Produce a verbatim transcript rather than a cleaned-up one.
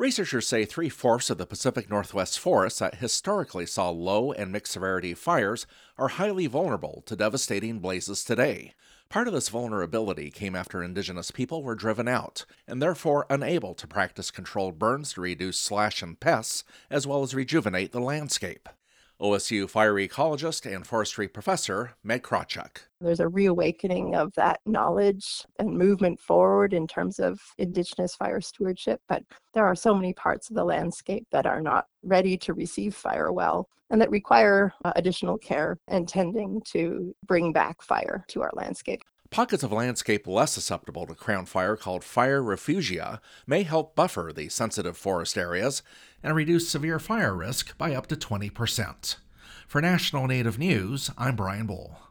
Researchers say three-fourths of the Pacific Northwest forests that historically saw low and mixed severity fires are highly vulnerable to devastating blazes today. Part of this vulnerability came after indigenous people were driven out, and therefore unable to practice controlled burns to reduce slash and pests, as well as rejuvenate the landscape. O S U fire ecologist and forestry professor Meg Krawczyk. There's a reawakening of that knowledge and movement forward in terms of Indigenous fire stewardship, but there are so many parts of the landscape that are not ready to receive fire well and that require uh, additional care and tending to bring back fire to our landscape. Pockets of landscape less susceptible to crown fire, called fire refugia, may help buffer the sensitive forest areas and reduce severe fire risk by up to twenty percent. For National Native News, I'm Brian Bull.